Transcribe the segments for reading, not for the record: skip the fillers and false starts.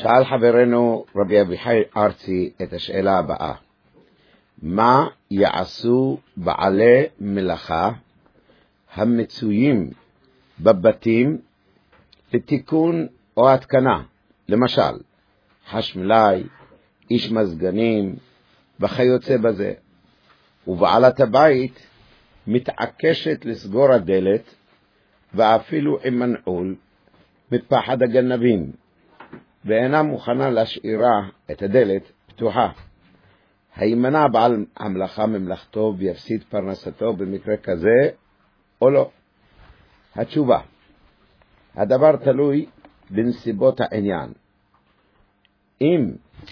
שאל חברנו רבי אביחי ארצי את השאלה הבאה: מה יעשו בעלי מלאכה המצויים בבתים לתיקון או התקנה, למשל חשמלאי, איש מזגנים וכיוצא בזה, ובעלת הבית מתעקשת לסגור הדלת ואפילו עם מנעול מפחד הגנבים, ואינה מוכנה להשאירה את הדלת פתוחה. הימנע בעל המלאכה ממלאכתו ויפסיד פרנסתו במקרה כזה או לא? התשובה: הדבר תלוי בנסיבות העניין. אם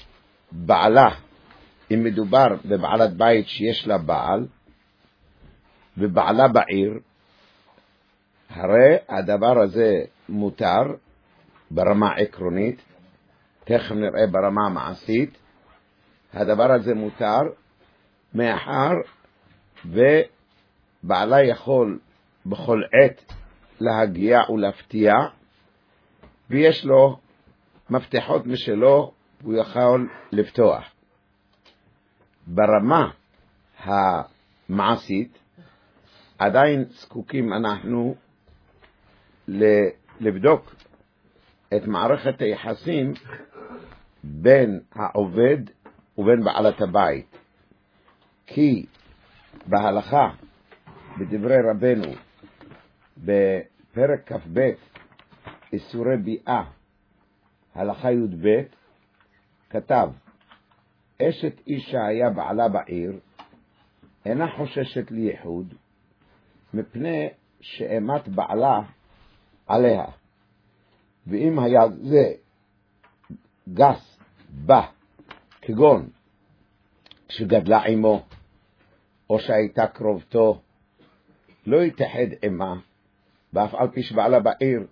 מדובר בבעלת בית שיש לה בעל ובעלה בעיר, הרי הדבר הזה מותר ברמה עקרונית, תכף נראה ברמה מעשית. הדבר הזה מותר מאחר ובעלה יכול בכל עת להגיע ולהפתיע, ויש לו מפתחות משלו והוא יכול לפתוח. ברמה המעשית עדיין זקוקים אנחנו לבדוק את מערכת היחסים בין העובד ובין בעלת הבית, כי בהלכה בדברי רבנו בפרק כ"ב איסורי ביאה הלכה י"ב כתב: אשת איש שהיה בעלה בעיר אינה חוששת לייחוד מפני שאימת בעלה עליה, ואם היה זה גס בה, כגון שגדלה עמו או שהייתה קרובתו, לא יתחד עמה ואף על פי שבעלה בעיר.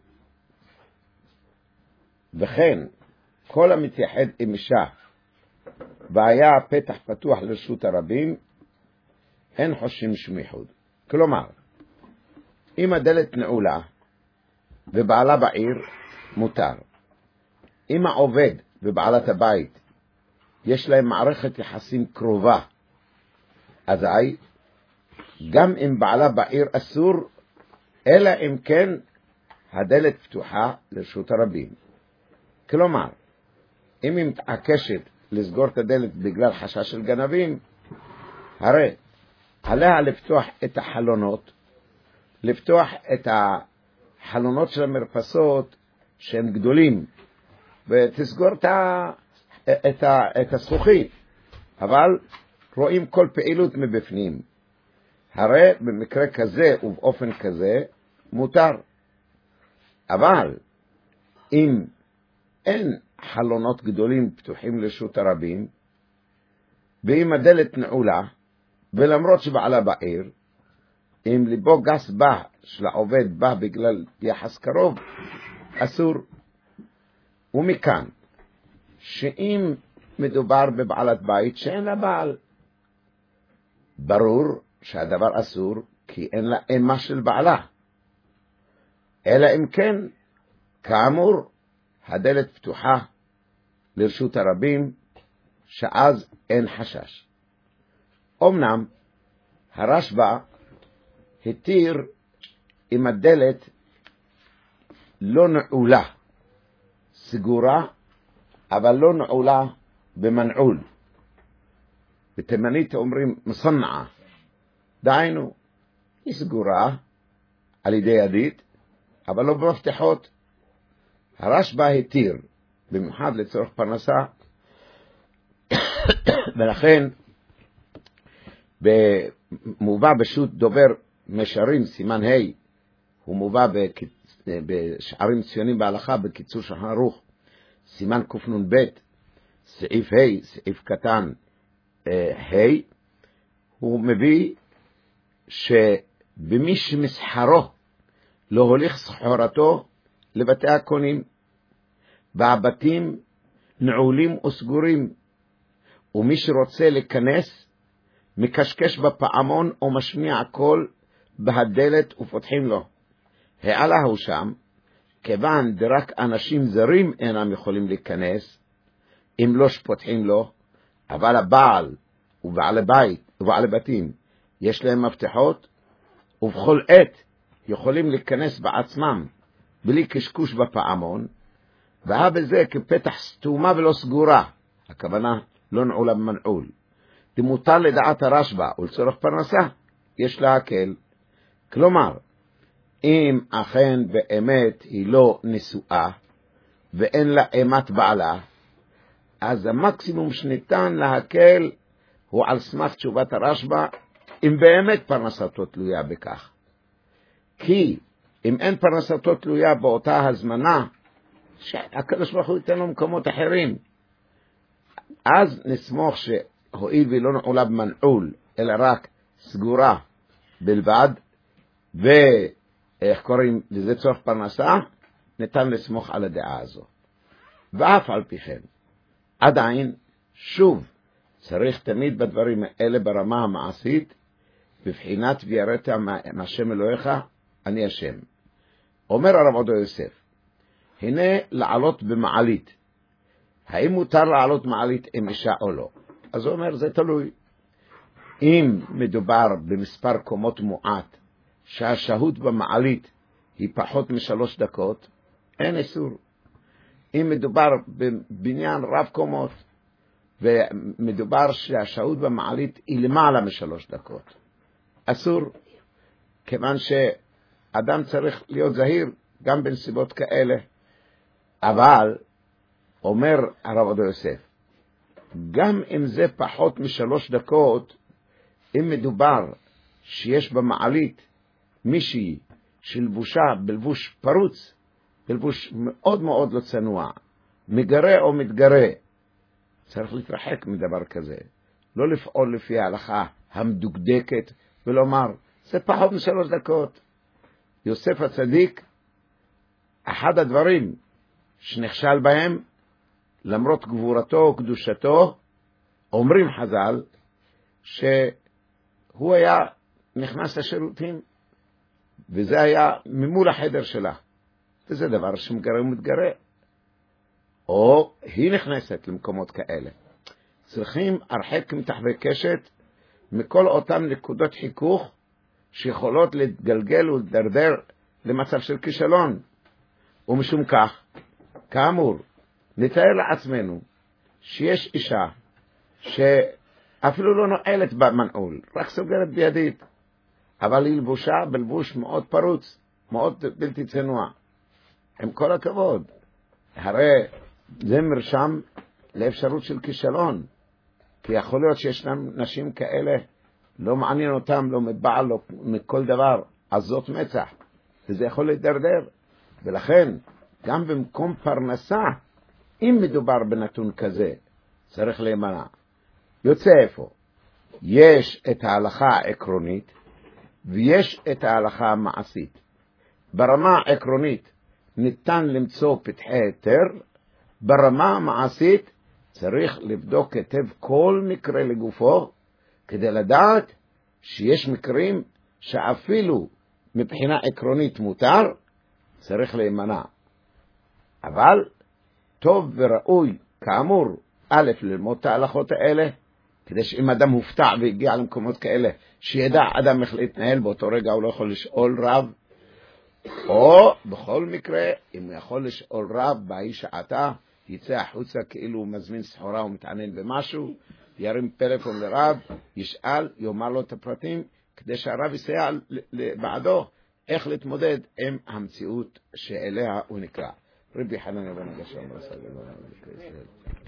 וכן כל המתייחד עם אישה והיה פתח פתוח לרשות הרבים, אין חוששים שמיחוד. כלומר, אם הדלת נעולה ובעלה בעיר, מותר. אם העובד ובעלת הבית יש להם מערכת יחסים קרובה, אזי גם אם בעלה בעיר אסור, אלא אם כן הדלת פתוחה לרשות הרבים. כלומר, אם היא מתעקשת לסגור את הדלת בגלל חשש של גנבים, הרי עליה לפתוח את החלונות, לפתוח את החלונות של המרפסות שהם גדולים, ותסגור את הזכוכית, אבל רואים כל פעילות מבפנים. הרי במקרה כזה ובאופן כזה מותר. אבל אם אין חלונות גדולים פתוחים לרשות הרבים, ואם הדלת נעולה, ולמרות שבעלה בעיר, אם ליבו גס בה של העובד בה בגלל יחס קרוב, אסור. ומכאן שאם מדובר בבעלת בית שאין לה בעל, ברור שהדבר אסור, כי אין לה אימה של בעלה. אלא אם כן, כאמור, הדלת פתוחה לרשות הרבים, שאז אין חשש. אמנם הרשב"א התיר אם הדלת לא נעולה, סגורה, אבל לא נעולה במנעול. בתימנית אומרים מסנעה, דהיינו היא סגורה על ידי ידית, אבל לא במפתחות. הרשב"א התיר במיוחד לצורך פרנסה, ולכן מובא בשו"ת דובר משרים סימן ה', הוא מובא בשערים ציונים בהלכה בקיצור שולחן ערוך סימן קנ"ב סעיף ה' סעיף קטן ה', הוא מביא שבמי שמסחרו לא הוליך סחורתו לבתי הקונים, והבתים נעולים וסגורים, ומי שרוצה להיכנס מקשקש בפעמון או משמיע קול בהדלת ופותחים לו. העלה הוא שם כיוון דרק אנשים זרים אינם יכולים להיכנס, אם לא שפותחים לו, אבל הבעל ובעלי בית ובעלי בתים יש להם מפתחות, ובכל עת יכולים להיכנס בעצמם בלי קשקוש בפעמון, בזה כפתח סתומה ולא סגורה, הכוונה לא נעולה במנעול. דמותר לדעת הרשב"א ולצורך פרנסה, יש להקל. כלומר, אם אכן באמת היא לא נשואה ואין לה אימת בעלה, אז המקסימום שניתן להקל הוא על סמך תשובת הרשב"א, אם באמת פרנסתו תלויה בכך. כי אם אין פרנסתו תלויה באותה הזמנה, שהקדוש ברוך הוא ייתן לו מקומות אחרים, אז נסמוך שהואיל והיא לא נעולה במנעול, אלא רק סגורה בלבד, ואיך קוראים לזה צורך פרנסה, ניתן לסמוך על הדעה הזו. ואף על פי כן, עדיין, שוב, צריך תמיד בדברים האלה ברמה המעשית, בבחינת ויראת מהשם אלוהיך, אני השם. אומר הרב עובדיה יוסף, הנה לעלות במעלית. האם מותר לעלות מעלית עם אישה או לא? אז הוא אומר, זה תלוי. אם מדובר במספר קומות מועט, שהשהות במעלית היא פחות מ3 דקות, אין איסור. אם מדובר בבניין רב קומות, ומדובר שהשהות במעלית היא למעלה מ3 דקות, אסור, כיוון שאדם צריך להיות זהיר גם בנסיבות כאלה. אבל, אומר הרב עובדיה יוסף, גם אם זה פחות מ3 דקות, אם מדובר שיש במעלית מישהי שלבושה בלבוש פרוץ, בלבוש מאוד מאוד לא צנוע, מגרה או מתגרה, צריך להתרחק מדבר כזה. לא לפעול לפי ההלכה המדוקדקת ולומר, זה פחות מ3 דקות. יוסף הצדיק, אחד הדברים שנכשל בהם, למרות גבורתו וקדושתו, אומרים חז"ל, שהוא היה נכנס לשירותים, וזה היה ממול החדר שלה. וזה דבר שמגרה ומתגרה. או היא נכנסת למקומות כאלה. צריכים הרחק מתחבא קשת מכל אותם נקודות חיכוך שיכולות להתגלגל ולדרדר למצב של כישלון. ומשום כך, כאמור, נתאר לעצמנו שיש אישה שאפילו לא נועלת במנעול, רק סוגרת בידית, אבל היא לבושה בלבוש מאוד פרוץ, מאוד בלתי צנוע. עם כל הכבוד, הרי זה מרשם לאפשרות של כישלון, כי יכול להיות שישנם נשים כאלה, לא מעניין אותם, לא מבעל, לא מכל דבר, אז זאת מצח, וזה יכול להידרדר. ולכן, גם במקום פרנסה, אם מדובר בנתון כזה, צריך להימנע. יוצא איפה? יש את ההלכה העקרונית, ויש את ההלכה המעשית. ברמה העקרונית, ניתן למצוא פתחי היתר, ברמה המעשית, צריך לבדוק היטב כל מקרה לגופו, כדי לדעת שיש מקרים שאפילו מבחינה עקרונית מותר, צריך להימנע. אבל טוב וראוי, כאמור, א', ללמוד את ההלכות האלה, כדי שאם אדם הופתע והגיע למקומות כאלה, שידע אדם איך להתנהל באותו רגע, הוא לא יכול לשאול רב, או בכל מקרה, אם הוא יכול לשאול רב בהיא שעתה, יצא החוצה כאילו הוא מזמין סחורה ומתעניין במשהו, ירים פלאפון לרב, ישאל, יאמר לו את הפרטים, כדי שהרב יסייע בעדו איך להתמודד עם המציאות שאליה הוא נקרא. רבי חנניה בן גרשום,